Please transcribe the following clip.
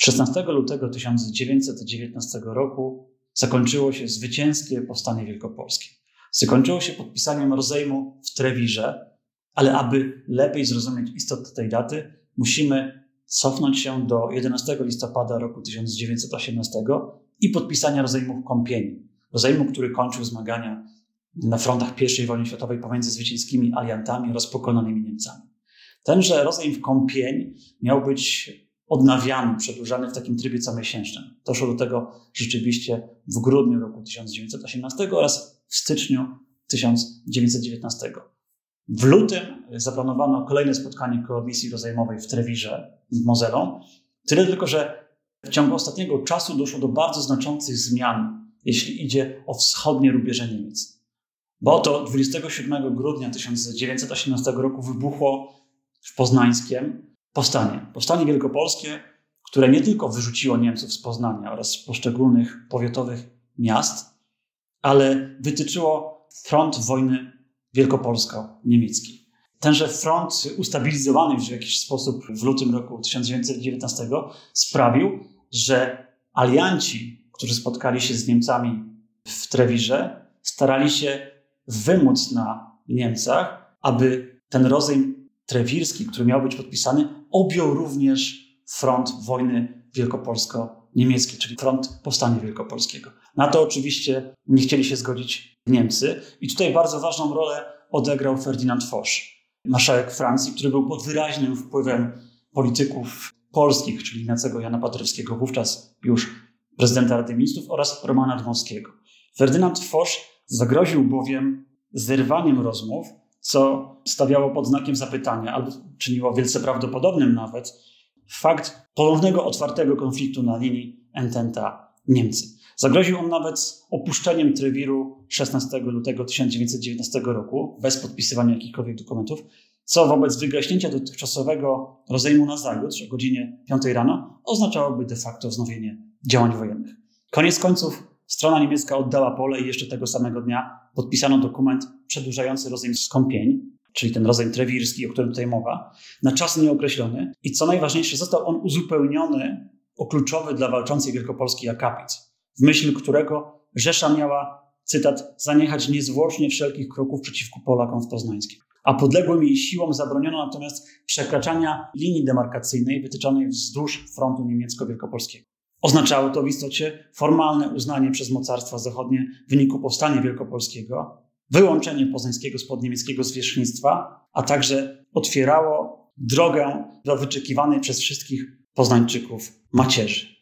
16 lutego 1919 roku zakończyło się zwycięskie powstanie wielkopolskie. Zakończyło się podpisaniem rozejmu w Trewirze, ale aby lepiej zrozumieć istotę tej daty, musimy cofnąć się do 11 listopada roku 1918 i podpisania rozejmu w Kąpieni. Rozejmu, który kończył zmagania na frontach I wojny światowej pomiędzy zwycięskimi aliantami oraz pokonanymi Niemcami. Tenże rozejm w Kąpieni miał być odnawiany, przedłużany w takim trybie comiesięcznym. Doszło do tego rzeczywiście w grudniu roku 1918 oraz w styczniu 1919. W lutym zaplanowano kolejne spotkanie komisji rozejmowej w Trewirze z Mozelą. Tyle tylko, że w ciągu ostatniego czasu doszło do bardzo znaczących zmian, jeśli idzie o wschodnie rubieże Niemiec. Bo oto 27 grudnia 1918 roku wybuchło w Poznańskiem Powstanie wielkopolskie, które nie tylko wyrzuciło Niemców z Poznania oraz z poszczególnych powiatowych miast, ale wytyczyło front wojny wielkopolsko-niemieckiej. Tenże front ustabilizowany w jakiś sposób w lutym roku 1919 sprawił, że alianci, którzy spotkali się z Niemcami w Trewirze, starali się wymóc na Niemcach, aby ten rozejm trewirski, który miał być podpisany, objął również front wojny wielkopolsko-niemieckiej, czyli front powstania wielkopolskiego. Na to oczywiście nie chcieli się zgodzić Niemcy i tutaj bardzo ważną rolę odegrał Ferdynand Foch, marszałek Francji, który był pod wyraźnym wpływem polityków polskich, czyli Ignacego Jana Paderewskiego, wówczas już prezydenta Rady Ministrów, oraz Romana Dmowskiego. Ferdynand Foch zagroził bowiem zerwaniem rozmów, co stawiało pod znakiem zapytania, albo czyniło wielce prawdopodobnym nawet fakt ponownego otwartego konfliktu na linii Ententa-Niemcy. Zagroził on nawet opuszczeniem Trewiru 16 lutego 1919 roku, bez podpisywania jakichkolwiek dokumentów, co wobec wygaśnięcia dotychczasowego rozejmu na zajutrz o godzinie 5 rano oznaczałoby de facto wznowienie działań wojennych. Koniec końców strona niemiecka oddała pole i jeszcze tego samego dnia podpisano dokument przedłużający rozejm z Kąpień, czyli ten rozejm trewirski, o którym tutaj mowa, na czas nieokreślony i co najważniejsze, został on uzupełniony o kluczowy dla walczącej Wielkopolski akapit, w myśl którego Rzesza miała, cytat, zaniechać niezwłocznie wszelkich kroków przeciwko Polakom w Poznańskim. A podległym jej siłom zabroniono natomiast przekraczania linii demarkacyjnej wytyczonej wzdłuż frontu niemiecko-wielkopolskiego. Oznaczało to w istocie formalne uznanie przez mocarstwa zachodnie wyniku powstania wielkopolskiego, wyłączenie poznańskiego spod niemieckiego zwierzchnictwa, a także otwierało drogę do wyczekiwanej przez wszystkich Poznańczyków macierzy.